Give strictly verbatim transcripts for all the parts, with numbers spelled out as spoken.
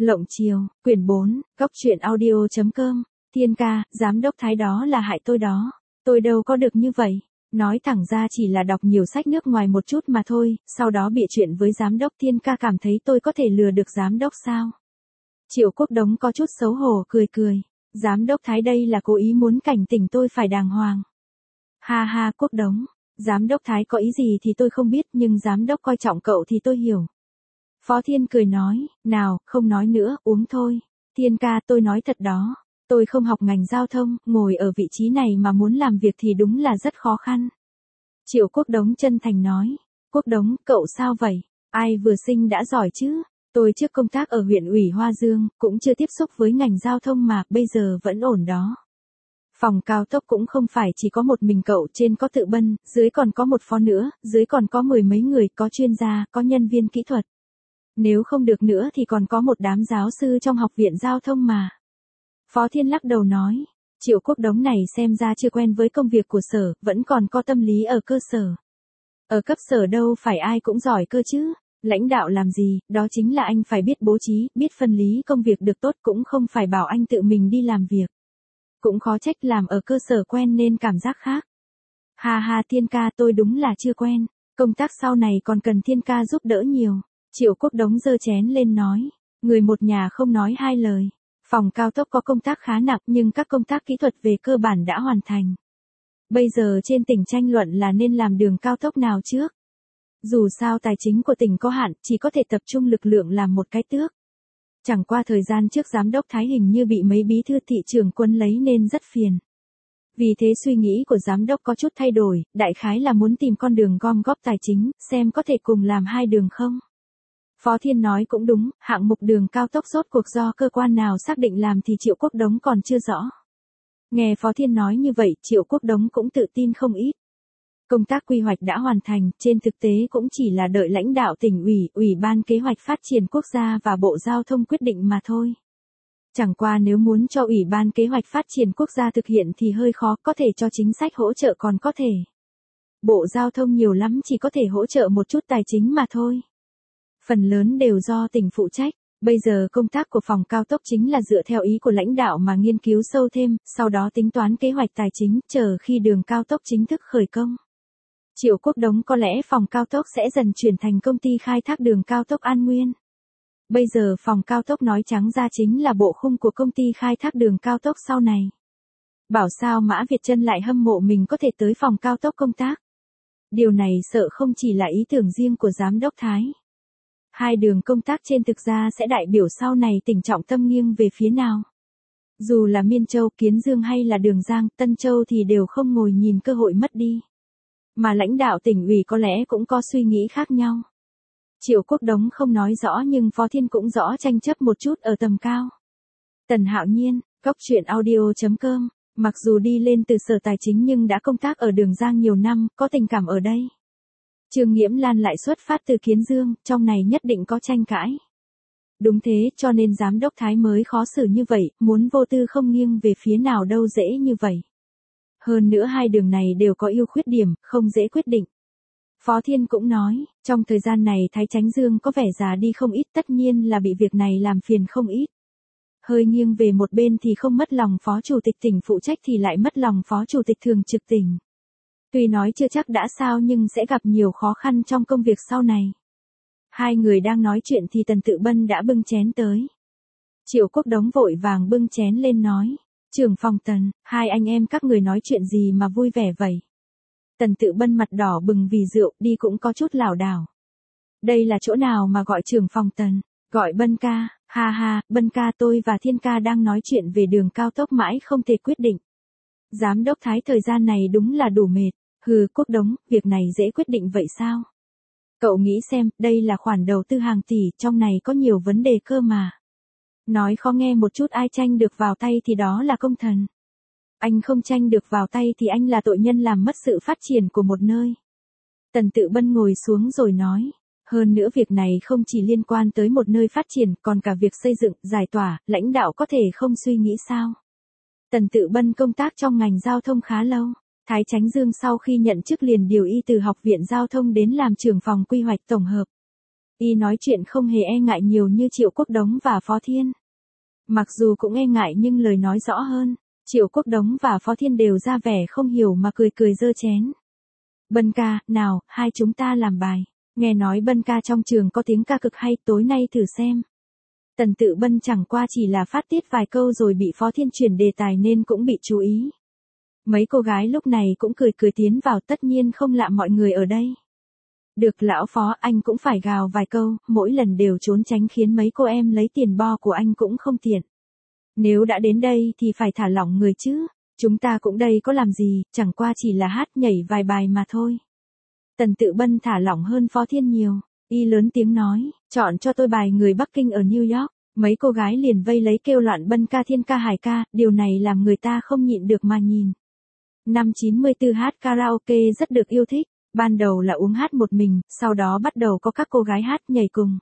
Lộng Chiều, quyển bốn, góc truyện audio.com, Thiên ca, giám đốc Thái đó là hại tôi đó. Tôi đâu có được như vậy. Nói thẳng ra chỉ là đọc nhiều sách nước ngoài một chút mà thôi, sau đó bịa chuyện với giám đốc. Thiên ca cảm thấy tôi có thể lừa được giám đốc sao? Triệu Quốc Đống có chút xấu hổ cười cười. Giám đốc Thái đây là cố ý muốn cảnh tỉnh tôi phải đàng hoàng. Ha ha Quốc Đống, giám đốc Thái có ý gì thì tôi không biết nhưng giám đốc coi trọng cậu thì tôi hiểu. Phó Thiên cười nói, nào, không nói nữa, uống thôi. Thiên ca tôi nói thật đó, tôi không học ngành giao thông, ngồi ở vị trí này mà muốn làm việc thì đúng là rất khó khăn. Triệu Quốc Đống chân thành nói, Quốc Đống, cậu sao vậy? Ai vừa sinh đã giỏi chứ? Tôi trước công tác ở huyện ủy Hoa Dương, cũng chưa tiếp xúc với ngành giao thông mà, bây giờ vẫn ổn đó. Phòng cao tốc cũng không phải chỉ có một mình cậu, trên có Tự Bân, dưới còn có một phó nữa, dưới còn có mười mấy người, có chuyên gia, có nhân viên kỹ thuật. Nếu không được nữa thì còn có một đám giáo sư trong học viện giao thông mà. Phó Thiên lắc đầu nói, Triệu Quốc Đống này xem ra chưa quen với công việc của sở, vẫn còn có tâm lý ở cơ sở. Ở cấp sở đâu phải ai cũng giỏi cơ chứ. Lãnh đạo làm gì, đó chính là anh phải biết bố trí, biết phân lý công việc được tốt, cũng không phải bảo anh tự mình đi làm việc. Cũng khó trách làm ở cơ sở quen nên cảm giác khác. Ha ha Thiên ca tôi đúng là chưa quen, công tác sau này còn cần Thiên ca giúp đỡ nhiều. Triệu Quốc Đống giơ chén lên nói, người một nhà không nói hai lời. Phòng cao tốc có công tác khá nặng nhưng các công tác kỹ thuật về cơ bản đã hoàn thành. Bây giờ trên tỉnh tranh luận là nên làm đường cao tốc nào trước. Dù sao tài chính của tỉnh có hạn, chỉ có thể tập trung lực lượng làm một cái tước. Chẳng qua thời gian trước giám đốc Thái hình như bị mấy bí thư thị trưởng quấn lấy nên rất phiền. Vì thế suy nghĩ của giám đốc có chút thay đổi, đại khái là muốn tìm con đường gom góp tài chính, xem có thể cùng làm hai đường không. Phó Thiên nói cũng đúng, hạng mục đường cao tốc rốt cuộc do cơ quan nào xác định làm thì Triệu Quốc Đống còn chưa rõ. Nghe Phó Thiên nói như vậy, Triệu Quốc Đống cũng tự tin không ít. Công tác quy hoạch đã hoàn thành, trên thực tế cũng chỉ là đợi lãnh đạo tỉnh ủy, Ủy ban Kế hoạch Phát triển Quốc gia và Bộ Giao thông quyết định mà thôi. Chẳng qua nếu muốn cho Ủy ban Kế hoạch Phát triển Quốc gia thực hiện thì hơi khó, có thể cho chính sách hỗ trợ còn có thể. Bộ Giao thông nhiều lắm chỉ có thể hỗ trợ một chút tài chính mà thôi. Phần lớn đều do tỉnh phụ trách. Bây giờ công tác của phòng cao tốc chính là dựa theo ý của lãnh đạo mà nghiên cứu sâu thêm, sau đó tính toán kế hoạch tài chính, chờ khi đường cao tốc chính thức khởi công. Triệu Quốc Đống có lẽ phòng cao tốc sẽ dần chuyển thành công ty khai thác đường cao tốc An Nguyên. Bây giờ phòng cao tốc nói trắng ra chính là bộ khung của công ty khai thác đường cao tốc sau này. Bảo sao Mã Việt Trân lại hâm mộ mình có thể tới phòng cao tốc công tác. Điều này sợ không chỉ là ý tưởng riêng của giám đốc Thái. Hai đường công tác trên thực ra sẽ đại biểu sau này tỉnh trọng tâm nghiêng về phía nào. Dù là Miên Châu, Kiến Dương hay là Đường Giang, Tân Châu thì đều không ngồi nhìn cơ hội mất đi. Mà lãnh đạo tỉnh ủy có lẽ cũng có suy nghĩ khác nhau. Triệu Quốc Đống không nói rõ nhưng Phó Thiên cũng rõ tranh chấp một chút ở tầm cao. Tần Hạo Nhiên, góc truyện audio.com, mặc dù đi lên từ sở tài chính nhưng đã công tác ở Đường Giang nhiều năm, có tình cảm ở đây. Trương Nghiễm Lan lại xuất phát từ Kiến Dương, trong này nhất định có tranh cãi. Đúng thế, cho nên giám đốc Thái mới khó xử như vậy, muốn vô tư không nghiêng về phía nào đâu dễ như vậy. Hơn nữa hai đường này đều có ưu khuyết điểm, không dễ quyết định. Phó Thiên cũng nói, trong thời gian này Thái Chánh Dương có vẻ già đi không ít, tất nhiên là bị việc này làm phiền không ít. Hơi nghiêng về một bên thì không mất lòng Phó Chủ tịch tỉnh phụ trách thì lại mất lòng Phó Chủ tịch thường trực tỉnh. Tuy nói chưa chắc đã sao nhưng sẽ gặp nhiều khó khăn trong công việc sau này. Hai người đang nói chuyện thì Tần Tự Bân đã bưng chén tới. Triệu Quốc Đống vội vàng bưng chén lên nói, trưởng phòng Tần, hai anh em các người nói chuyện gì mà vui vẻ vậy? Tần Tự Bân mặt đỏ bừng vì rượu, đi cũng có chút lảo đảo. Đây là chỗ nào mà gọi trưởng phòng Tần, gọi Bân ca, ha ha, Bân ca tôi và Thiên ca đang nói chuyện về đường cao tốc mãi không thể quyết định. Giám đốc Thái thời gian này đúng là đủ mệt. Hừ Quốc Đống, việc này dễ quyết định vậy sao? Cậu nghĩ xem, đây là khoản đầu tư hàng tỷ, trong này có nhiều vấn đề cơ mà. Nói khó nghe một chút ai tranh được vào tay thì đó là công thần. Anh không tranh được vào tay thì anh là tội nhân làm mất sự phát triển của một nơi. Tần Tự Bân ngồi xuống rồi nói, hơn nữa việc này không chỉ liên quan tới một nơi phát triển, còn cả việc xây dựng, giải tỏa, lãnh đạo có thể không suy nghĩ sao? Tần Tự Bân công tác trong ngành giao thông khá lâu. Thái Chánh Dương sau khi nhận chức liền điều y từ Học viện Giao thông đến làm trưởng phòng quy hoạch tổng hợp. Y nói chuyện không hề e ngại nhiều như Triệu Quốc Đống và Phó Thiên. Mặc dù cũng e ngại nhưng lời nói rõ hơn. Triệu Quốc Đống và Phó Thiên đều ra vẻ không hiểu mà cười cười giơ chén. Bân ca, nào, hai chúng ta làm bài. Nghe nói Bân ca trong trường có tiếng ca cực hay, tối nay thử xem. Tần Tự Bân chẳng qua chỉ là phát tiết vài câu rồi bị Phó Thiên chuyển đề tài nên cũng bị chú ý. Mấy cô gái lúc này cũng cười cười tiến vào, tất nhiên không lạ mọi người ở đây. Được lão Phó, anh cũng phải gào vài câu, mỗi lần đều trốn tránh khiến mấy cô em lấy tiền bo của anh cũng không tiện. Nếu đã đến đây thì phải thả lỏng người chứ, chúng ta cũng đây có làm gì, chẳng qua chỉ là hát nhảy vài bài mà thôi. Tần Tự Bân thả lỏng hơn Phó Thiên nhiều, y lớn tiếng nói, chọn cho tôi bài Người Bắc Kinh ở New York. Mấy cô gái liền vây lấy kêu loạn Bân ca, Thiên ca, Hải ca, điều này làm người ta không nhịn được mà nhìn. Năm chín mươi tư hát karaoke rất được yêu thích, ban đầu là uống hát một mình, sau đó bắt đầu có các cô gái hát nhảy cùng.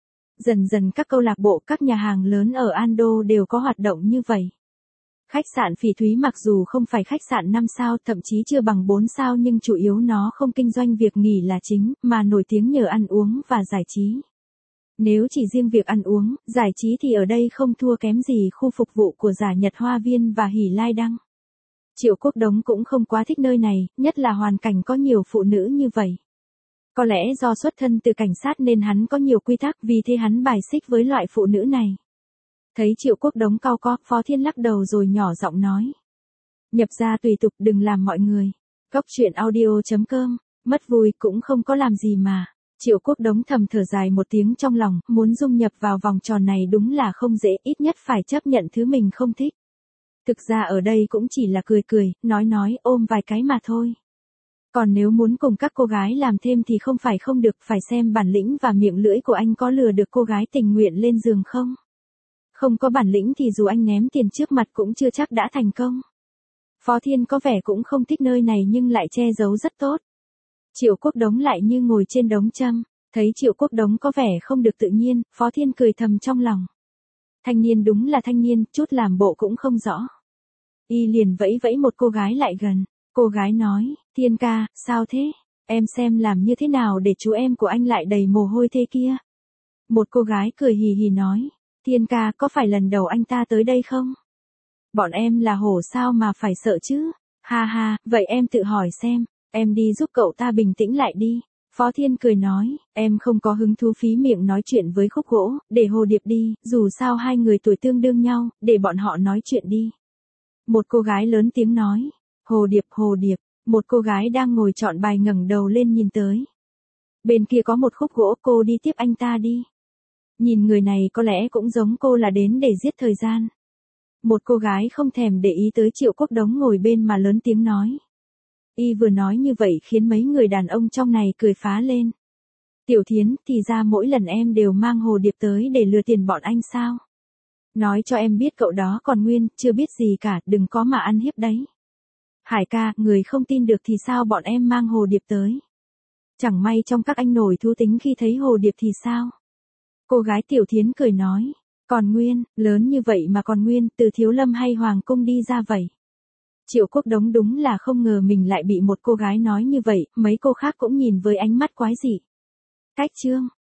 Dần dần các câu lạc bộ, các nhà hàng lớn ở Ando đều có hoạt động như vậy. Khách sạn Phỉ Thúy mặc dù không phải khách sạn năm sao, thậm chí chưa bằng bốn sao nhưng chủ yếu nó không kinh doanh việc nghỉ là chính, mà nổi tiếng nhờ ăn uống và giải trí. Nếu chỉ riêng việc ăn uống, giải trí thì ở đây không thua kém gì khu phục vụ của Giả Nhật Hoa Viên và Hỷ Lai Đăng. Triệu Quốc Đống cũng không quá thích nơi này, nhất là hoàn cảnh có nhiều phụ nữ như vậy. Có lẽ do xuất thân từ cảnh sát nên hắn có nhiều quy tắc, vì thế hắn bài xích với loại phụ nữ này. Thấy Triệu Quốc Đống cau có, Phó Thiên lắc đầu rồi nhỏ giọng nói. Nhập ra tùy tục, đừng làm mọi người. Cốc truyện audio chấm com, mất vui cũng không có làm gì mà. Triệu Quốc Đống thầm thở dài một tiếng trong lòng, muốn dung nhập vào vòng tròn này đúng là không dễ, ít nhất phải chấp nhận thứ mình không thích. Thực ra ở đây cũng chỉ là cười cười, nói nói, ôm vài cái mà thôi. Còn nếu muốn cùng các cô gái làm thêm thì không phải không được, phải xem bản lĩnh và miệng lưỡi của anh có lừa được cô gái tình nguyện lên giường không. Không có bản lĩnh thì dù anh ném tiền trước mặt cũng chưa chắc đã thành công. Phó Thiên có vẻ cũng không thích nơi này nhưng lại che giấu rất tốt. Triệu Quốc Đống lại như ngồi trên đống châm, thấy Triệu Quốc Đống có vẻ không được tự nhiên, Phó Thiên cười thầm trong lòng. Thanh niên đúng là thanh niên, chút làm bộ cũng không rõ. Y liền vẫy vẫy một cô gái lại gần, cô gái nói, Thiên ca, sao thế, em xem làm như thế nào để chú em của anh lại đầy mồ hôi thế kia. Một cô gái cười hì hì nói, Thiên ca, có phải lần đầu anh ta tới đây không? Bọn em là hổ sao mà phải sợ chứ, ha ha, vậy em tự hỏi xem, em đi giúp cậu ta bình tĩnh lại đi. Phó Thiên cười nói, em không có hứng thú phí miệng nói chuyện với Khúc Gỗ, để Hồ Điệp đi, dù sao hai người tuổi tương đương nhau, để bọn họ nói chuyện đi. Một cô gái lớn tiếng nói, Hồ Điệp, Hồ Điệp, một cô gái đang ngồi chọn bài ngẩng đầu lên nhìn tới. Bên kia có một Khúc Gỗ, cô đi tiếp anh ta đi. Nhìn người này có lẽ cũng giống cô là đến để giết thời gian. Một cô gái không thèm để ý tới Triệu Quốc Đống ngồi bên mà lớn tiếng nói. Y vừa nói như vậy khiến mấy người đàn ông trong này cười phá lên. Tiểu Thiến, thì ra mỗi lần em đều mang Hồ Điệp tới để lừa tiền bọn anh sao? Nói cho em biết cậu đó còn nguyên, chưa biết gì cả, đừng có mà ăn hiếp đấy. Hải ca, người không tin được thì sao bọn em mang Hồ Điệp tới? Chẳng may trong các anh nổi thú tính khi thấy Hồ Điệp thì sao? Cô gái Tiểu Thiến cười nói, còn nguyên, lớn như vậy mà còn nguyên, từ Thiếu Lâm hay Hoàng Cung đi ra vậy. Triệu Quốc Đống đúng là không ngờ mình lại bị một cô gái nói như vậy, mấy cô khác cũng nhìn với ánh mắt quái dị. Cách chương